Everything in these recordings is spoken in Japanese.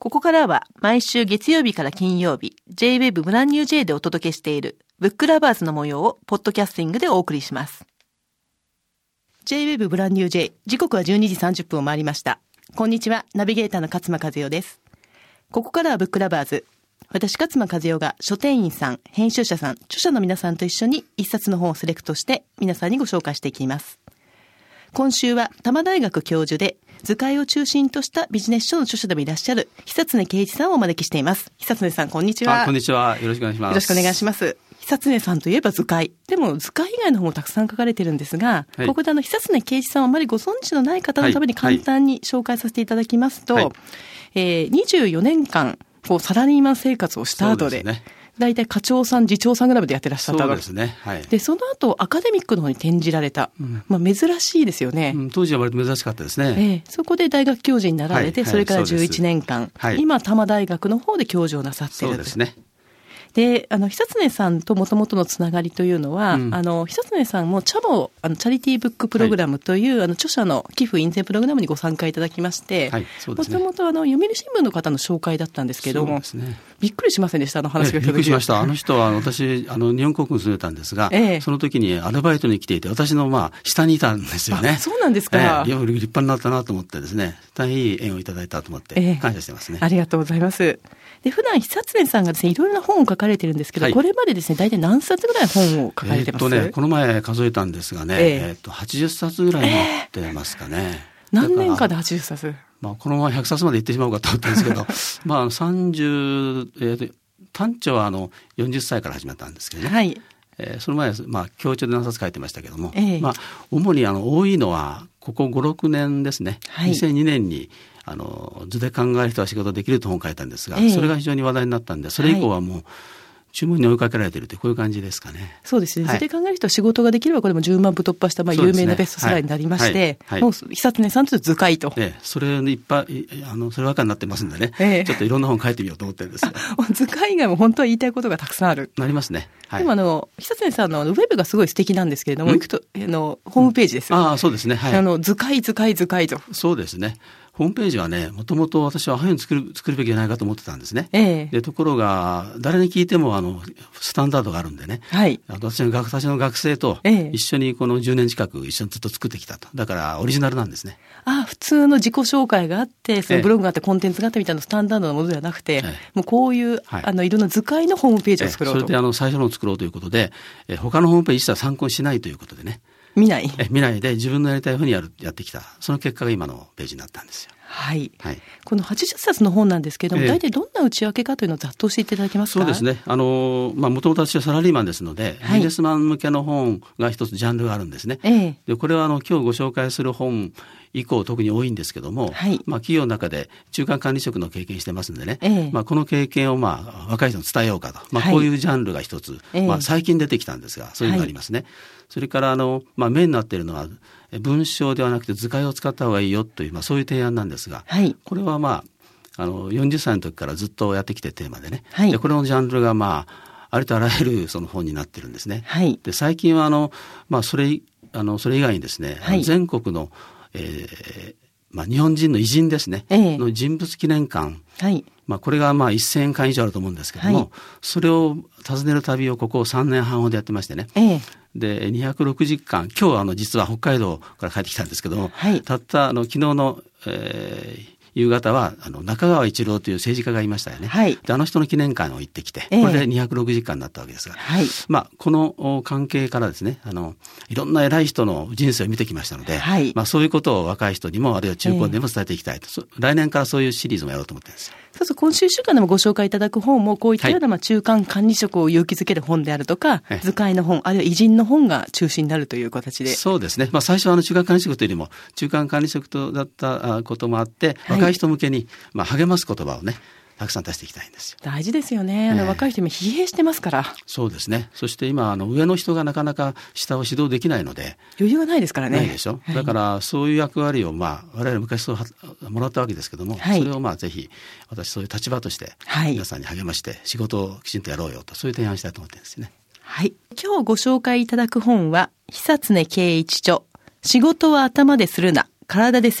ここからは毎週月曜日から金曜日 J-Web ブランニュー J でお届けしているブックラバーズの模様をポッドキャスティングでお送りします。 J-Web ブランニュー J、 時刻は12時30分を回りました。こんにちは、ナビゲーターの勝間和代です。ここからはブックラバーズ、私勝間和代が書店員さん、編集者さん、著者の皆さんと一緒に一冊の本をセレクトして皆さんにご紹介していきます。今週は多摩大学教授で図解を中心としたビジネス書の著者でもいらっしゃる久常圭一さんをお招きしています。久常さん、こんにちは。 こんにちは。よろしくお願いします。 よろしくお願いします。久常さんといえば図解。でも図解以外の本もたくさん書かれてるんですが、はい、ここで久常圭一さんをあまりご存知のない方のために簡単に紹介させていただきますと、24年間サラリーマン生活をした後で、だいたい課長さん、次長さんぐらいまでやってらっしゃった。 そうですね。はい。 で、その後アカデミックの方に転じられた。珍しいですよね。 当時は割と珍しかったですね。 そこで大学教授になられて、それから11年間、今多摩大学の方で教授をなさっている。 そうですね。 で、久常さんともともとのつながりというのは、久常さんもチャボ、チャリティーブックプログラムという、著者の寄付印税プログラムにご参加いただきまして、もともと読売新聞の方の紹介だったんですけども、びっくりしませんでした、話が聞いた時。 びっくりしました。あの人は私、日本国に住んでたんですが、その時にアルバイトに来ていて、私の下にいたんですよね。 そうなんですか。 立派になったなと思ってですね、大変いい縁をいただいたと思って、感謝してますね。 ありがとうございます。で、普段久常さんがですね、いろいろな本を書かれてるんですけど、これまでですね、大体何冊ぐらい本を書かれてます？ この前数えたんですがね、80冊ぐらい持ってますかね。 何年かで80冊？ このまま100冊まで行ってしまおうかと思ったんですけど、短調は40歳から始まったんですけどね。はい。その前は、教調で何冊書いてましたけども、主に多いのは、ここ5、6年ですね。はい、2002年に、図で考える人は仕事できると本を書いたんですが、それが非常に話題になったんで、それ以降はもう、注文に追いかけられているというこういう感じですかね。そうですね。図で考える人は仕事ができればこれも10万部突破した有名なベストセラーになりまして、もう久常さんと図解と。それいっぱいそればかりになってますんでね、ちょっといろんな本書いてみようと思ってるんですよ。 図解以外も本当は言いたいことがたくさんある。 なりますね。 でも久常さんのウェブがすごい素敵なんですけれども、行くとホームページですよ。 そうですね。 図解と。 そうですね。ホームページはね、もともと私は早く作るべきじゃないかと思ってたんですね。で、ところが、誰に聞いてもスタンダードがあるんでね。はい。私の学生と一緒にこの10年近く一緒にずっと作ってきたと。だからオリジナルなんですね。 普通の自己紹介があって、そのブログがあってコンテンツがあってみたいなスタンダードなものではなくて、もうこういう、いろんな図解のホームページを作ろうと。 それで最初のを作ろうということで、他のホームページ一切参考にしないということでね。 見ないで自分のやりたいふうにやってきた。その結果が今のページになったんですよ。 はい。この80冊の本なんですけれども、大体どんな内訳かというのをざっと教えていただけますか？ そうですね。もともと私はサラリーマンですので、ビジネスマン向けの本が一つジャンルがあるんですね。で、これは今日ご紹介する本以降特に多いんですけども、企業の中で中間管理職の経験してますんでね、この経験を若い人に伝えようかと、こういうジャンルが一つ、最近出てきたんですが、そういうのがありますね。それからメインになっているのは文章ではなくて図解を使った方がいいよという、そういう提案なんですが、これは40歳の時からずっとやってきてテーマでね、でこれのジャンルがありとあらゆるその本になってるんですね。で最近はそれ以外にですね、全国の日本人の偉人ですね、の人物記念館、これが1000巻以上あると思うんですけども、それを訪ねる旅をここ3年半ほどやってましてね、で260巻、今日実は北海道から帰ってきたんですけども、たった昨日の、夕方は中川一郎という政治家がいましたよね。で人の記念館を行ってきて、これで260巻になったわけですが、この関係からですね、いろんな偉い人の人生を見てきましたので、そういうことを若い人にもあるいは中高でも伝えていきたいと、来年からそういうシリーズもやろうと思ってるんですよ。 そうそう、今週1週間でもご紹介いただく本もこういったような中間管理職を勇気づける本であるとか、図解の本、あるいは偉人の本が中心になるという形で。 そうですね。最初は中間管理職というよりも中間管理職だったこともあって、若い人向けに励ます言葉をね、たくさん出していきたいんですよ。 大事ですよね。若い人も疲弊してますから。 そうですね。そして今上の人がなかなか下を指導できないので、 余裕がないですからね。 ないでしょ。だからそういう役割を我々昔そうもらったわけですけども、それをぜひ私そういう立場として皆さんに励まして仕事をきちんとやろうよと、そういう提案したいと思ってるんですよね。 はい。今日ご紹介いただく本は久常圭一著、仕事は頭でするな、体でせよ。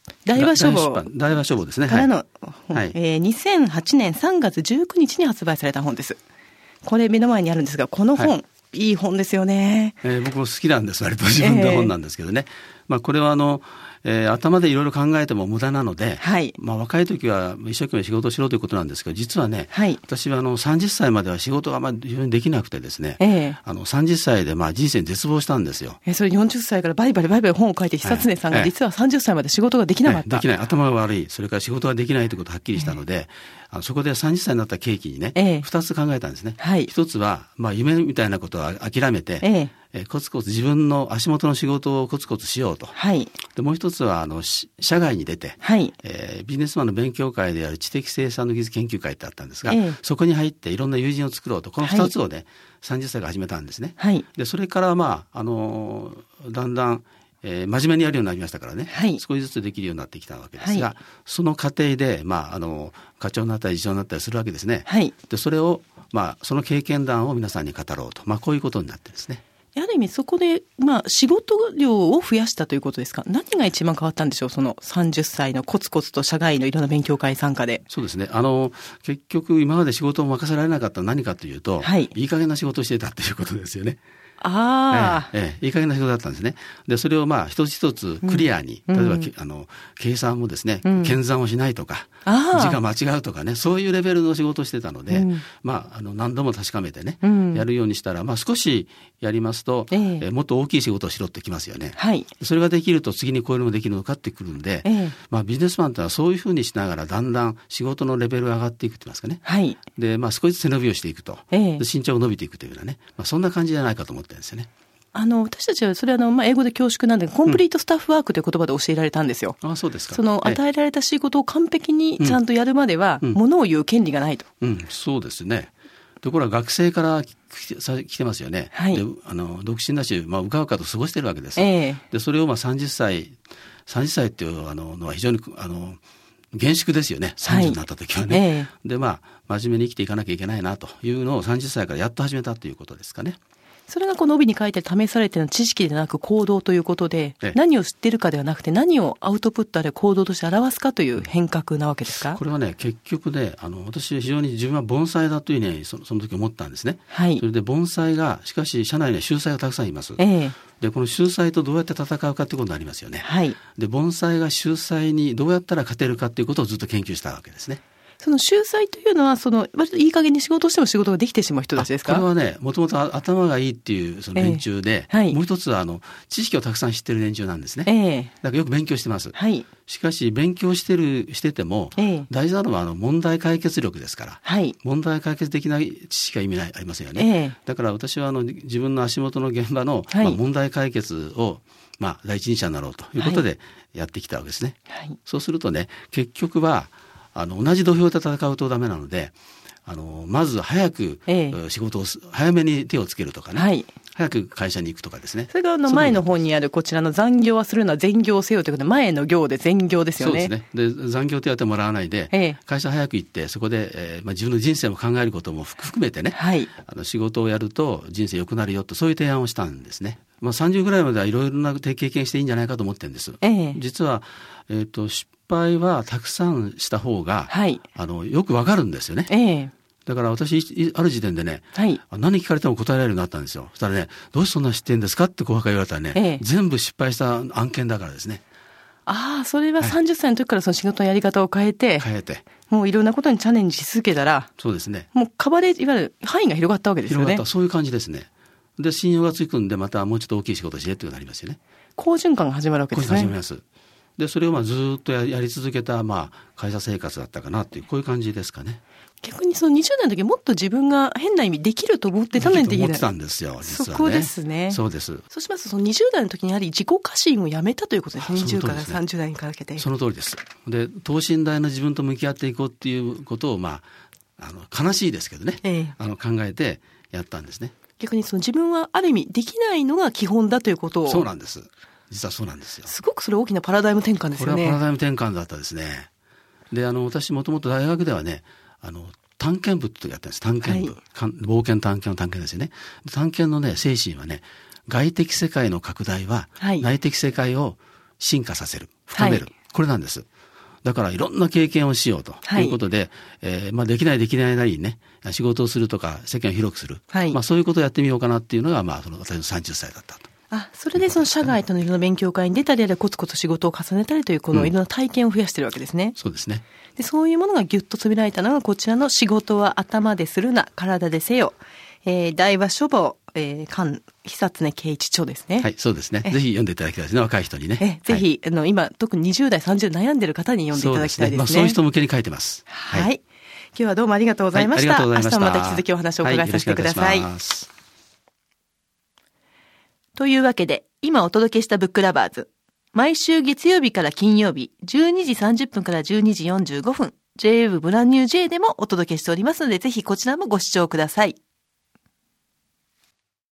大和書房ですね。 からの本、はい、2008年3月19日に発売された本です。これ目の前にあるんですが、この本、はい、いい本ですよね。 僕も好きなんです。割と自分の本なんですけどね。これは頭でいろいろ考えても無駄なので、はい、若い時は一生懸命仕事をしろということなんですけど、実はね、はい、私は30歳までは仕事が非常にできなくてですね、30歳で人生に絶望したんですよ。 それ40歳からバリバリ本を書いて久常さんが実は30歳まで仕事ができなかった。 できない。頭が悪い。それから仕事ができないということがはっきりしたので、そこで30歳になった契機にね、2つ考えたんですね。はい、1つは、夢みたいなことは諦めて、コツコツ自分の足元の仕事をコツコツしようと。はい、でもう一つは社外に出て、はいビジネスマンの勉強会である知的生産の技術研究会ってあったんですが、そこに入っていろんな友人を作ろうと、この2つをね、30歳から始めたんですね。はい、でそれからだんだん真面目にやるようになりましたからね、はい、少しずつできるようになってきたわけですが、はい、その過程で、課長になったり次長になったりするわけですね。はい、でそれを、その経験談を皆さんに語ろうと、こういうことになってですね。 ある意味そこで、仕事量を増やしたということですか。何が一番変わったんでしょう、その30歳のコツコツと社外のいろんな勉強会参加で。 そうですね。結局今まで仕事を任せられなかったのは何かというと、はい、いい加減な仕事をしていたということですよね。いい加減な仕事だったんですね。でそれを一つ一つクリアに、例えば計算もですね、検算をしないとか、字が間違うとかね、そういうレベルの仕事をしてたので、何度も確かめてね、やるようにしたら、少しやりますと、もっと大きい仕事をしろってきますよね。はい、それができると次にこういうのもできるのかってくるんで、ビジネスマンというのはそういうふうにしながらだんだん仕事のレベルが上がっていくって言いますかね。はい、で少しずつ背伸びをしていくと、で身長が伸びていくというようなね、そんな感じじゃないかと思ってるんですよね。 私たちはそれは英語で恐縮なんでコンプリートスタッフワークという言葉で教えられたんですよ。 そうですか。 与えられた仕事を完璧にちゃんとやるまでは、物を言う権利がないと。 そうですね。ところが学生から来てますよね。はい、で独身だし、うかうかと過ごしてるわけです。でそれを30歳っていうのは非常に厳粛ですよね。30になった時はね。で真面目に生きていかなきゃいけないなというのを30歳からやっと始めたということですかね。 それがこの帯に書いて試されているのは知識でなく行動ということで、何を知っているかではなくて何をアウトプットで行動として表すかという変革なわけですか。 これはね、結局ね、私非常に自分は盆栽だというね、その時思ったんですね。はい、それで盆栽がしかし社内には秀才がたくさんいます。でこの秀才とどうやって戦うかということになりますよね。はい、で盆栽が秀才にどうやったら勝てるかということをずっと研究したわけですね。 その秀才というのは割といい加減に仕事をしても仕事ができてしまう人たちですか。 これはね、もともと頭がいいっていうその連中で、はい、もう一つは知識をたくさん知ってる連中なんですね。だからよく勉強してます。はい、しかし勉強してても、大事なのは問題解決力ですから、はい、問題解決的な知識が意味ありませんよね。だから私は自分の足元の現場の、問題解決を第一人者になろうということでやってきたわけですね。はい、そうするとね、結局は同じ土俵で戦うとダメなので、まず早く仕事を早めに手をつけるとかね、はい、早く会社に行くとかですね。 それが前の方にあるこちらの残業はするのは全業せよということで、前の業で全業ですよね。 そうですね。で残業手当もらわないで、会社早く行ってそこで、自分の人生も考えることも含めてね、はい、仕事をやると人生良くなるよと、そういう提案をしたんですね。30ぐらいまではいろいろな経験していいんじゃないかと思ってるんです。実は、失敗はたくさんした方が、はい、よくわかるんですよね。だから私ある時点でね、はい、何聞かれても答えられるようになったんですよ。そしたらね、どうしてそんな知ってんですかって後輩から言われたらね、全部失敗した案件だからですね。 それは30歳の時からその仕事のやり方を変えて、もういろんなことにチャレンジし続けたら、 そうですね。 もういわゆる範囲が広がったわけですよね。 広がった、そういう感じですね。で信用がつくんで、またもうちょっと大きい仕事をしてっていうことになりますよね。 好循環が始まるわけですね。 始まります。でそれをずっとやり続けた、会社生活だったかなっていう、こういう感じですかね。 逆にその20代の時もっと自分が変な意味できると思ってたのにできない。 思ってたんですよ、実はね。 そこですね。 そうです。 そうしますと、その20代の時にやはり自己過信をやめたということですね。20から30代にかけて。 その通りです。で等身大の自分と向き合っていこうっていうことを、悲しいですけどね、考えてやったんですね。 逆にその自分はある意味できないのが基本だということを。 そうなんです。実はそうなんですよ。 すごくそれ大きなパラダイム転換ですよね。 これはパラダイム転換だったですね。で私もともと大学ではね、探検部ってやったんです。探検部、冒険探検の探検ですよね。探検のね、精神はね、外的世界の拡大は、内的世界を進化させる、深める、 これなんです。だからいろんな経験をしようということで、できないなりにね、仕事をするとか世間を広くする。そういうことをやってみようかなっていうのが、私の30歳だったと。 それでその社外とのいろんな勉強会に出たり、あるいはコツコツ仕事を重ねたりという、このいろんな体験を増やしてるわけですね。 そうですね。 で、そういうものがギュッと詰められたのが、こちらの仕事は頭でするな、体でせよ。大和書房、菅久常圭一著ですね。 はい、そうですね。ぜひ読んでいただきたいですね、若い人にね。 ぜひ、今、特に20代、30代悩んでる方に読んでいただきたいですね。 そういう人向けに書いてます。 はい。今日はどうもありがとうございました。明日もまた引き続きお話をお伺いさせてください。というわけで、今お届けしたブックラバーズ。毎週月曜日から金曜日、12時30分から12時45分、JWEB ブランニュー J でもお届けしておりますので、ぜひこちらもご視聴ください。